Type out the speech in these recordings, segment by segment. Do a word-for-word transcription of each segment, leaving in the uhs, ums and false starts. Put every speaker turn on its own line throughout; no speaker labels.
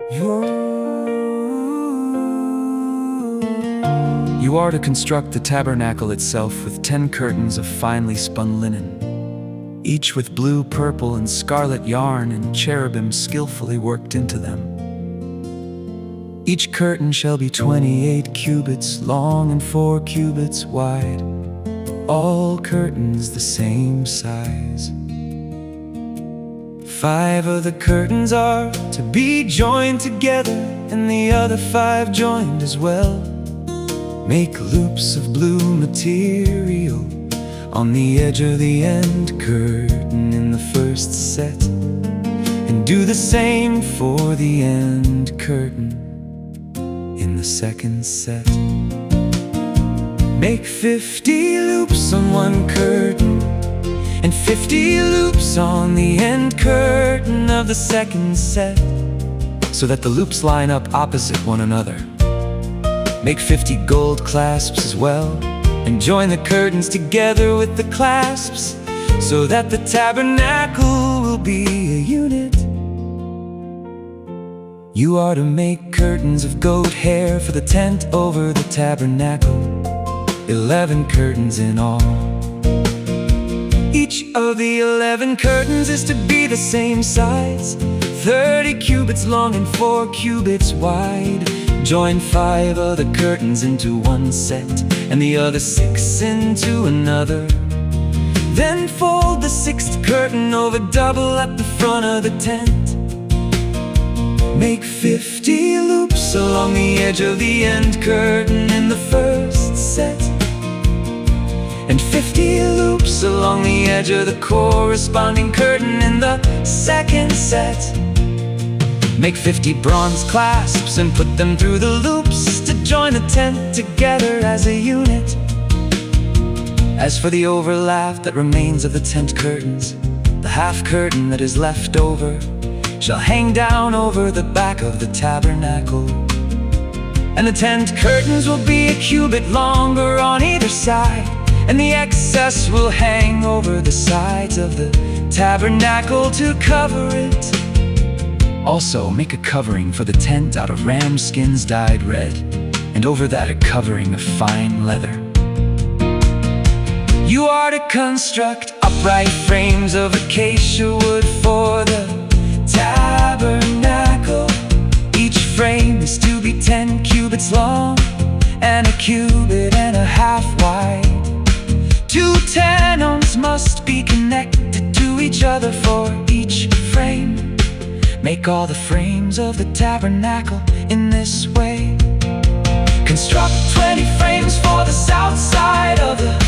You are to construct the tabernacle itself with ten curtains of finely spun linen, each with blue, purple, and scarlet yarn and cherubim skillfully worked into them. Each curtain shall be twenty-eight cubits long and four cubits wide, all curtains the same size. Five of the curtains are to be joined together, and the other five joined as well. Make loops of blue material on the edge of the end curtain in the first set, and do the same for the end curtain in the second set. Make fifty loops on one curtain and fifty loops on the end curtain of the second set, so that the loops line up opposite one another. Make fifty gold clasps as well, and join the curtains together with the clasps, so that the tabernacle will be a unit. You are to make curtains of goat hair for the tent over the tabernacle, eleven curtains in all. Each of the eleven curtains is to be the same size, thirty cubits long and four cubits wide. Join five of the curtains into one set, and the other six into another. Then fold the sixth curtain over double at the front of the tent. Make fifty loops along the edge of the end curtain in the first set, and fifty loops along the edge of the corresponding curtain in the second set. Make fifty bronze clasps and put them through the loops to join the tent together as a unit. As for the overlap that remains of the tent curtains, the half curtain that is left over shall hang down over the back of the tabernacle. And the tent curtains will be a cubit longer on either side, and the excess will hang over the sides of the tabernacle to cover it. Also, make a covering for the tent out of ram skins dyed red, and over that a covering of fine leather. You are to construct upright frames of acacia wood for the tabernacle. Each frame is to be ten cubits long and a cubit and a half wide. Two tenons must be connected to each other for each frame. Make all the frames of the tabernacle in this way. Construct twenty frames for the south side of the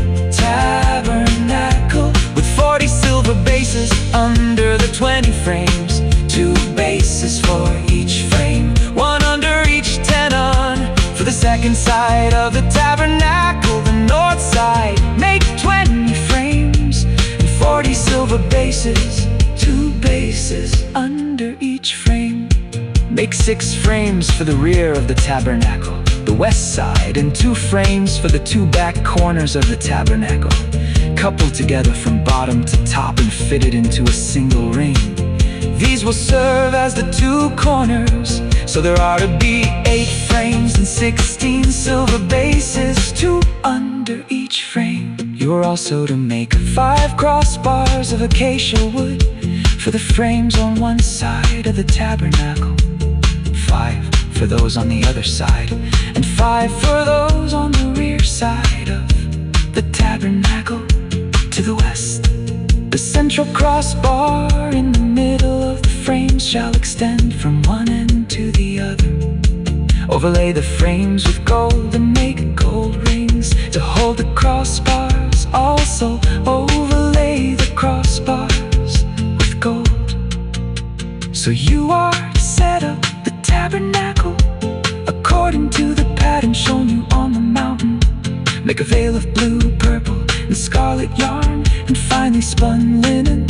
tabernacle, with forty silver bases under the twenty frames. Two bases for each frame, one under each tenon. For the second side of the tabernacle, the north side, make twenty frames and forty silver bases, two bases under each frame. Make six frames for the rear of the tabernacle, the west side, and two frames for the two back corners of the tabernacle, coupled together from bottom to top and fitted into a single ring. These will serve as the two corners, so there are to be eight frames and sixteen silver bases, two under each frame. You're also to make five crossbars of acacia wood for the frames on one side of the tabernacle, five for those on the other side, and five for those on the rear side of the tabernacle to the west. The central crossbar in the middle of the frames shall extend from one end to the other. Overlay the frames with gold and make gold rings to hold the crossbars. Also overlay the crossbars with gold. So you are to set up the tabernacle according to the pattern shown you on the mountain. Make a veil of blue, purple, and scarlet yarn and finely spun linen,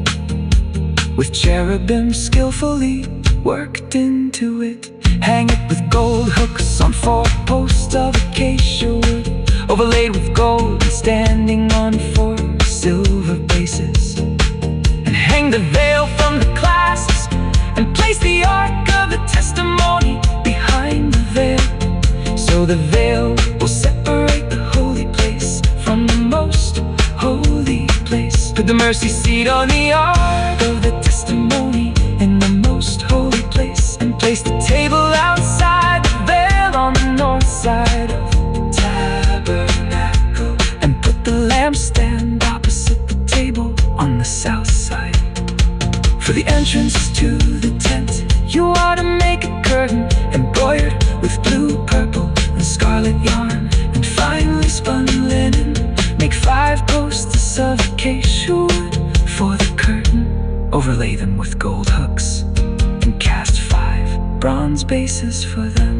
with cherubim skillfully worked into it. Hang it with gold hooks on four posts of acacia wood, overlaid with gold and standing on four silver bases. And hang the veil from the clasps and place the ark of the testimony behind the veil. So the veil will separate the holy place from the most holy place. Put the mercy seat on the ark of the testimony in the most holy place, and place the table outside the veil on the north side of the tabernacle, and put the lampstand opposite the table on the south side. For the entrance to the tent, you are to make a curtain embroidered with blue, purple, and scarlet yarn, and finely spun linen. Make five posts of acacia wood for the curtain, overlay them with gold hooks, and cast five bronze bases for them.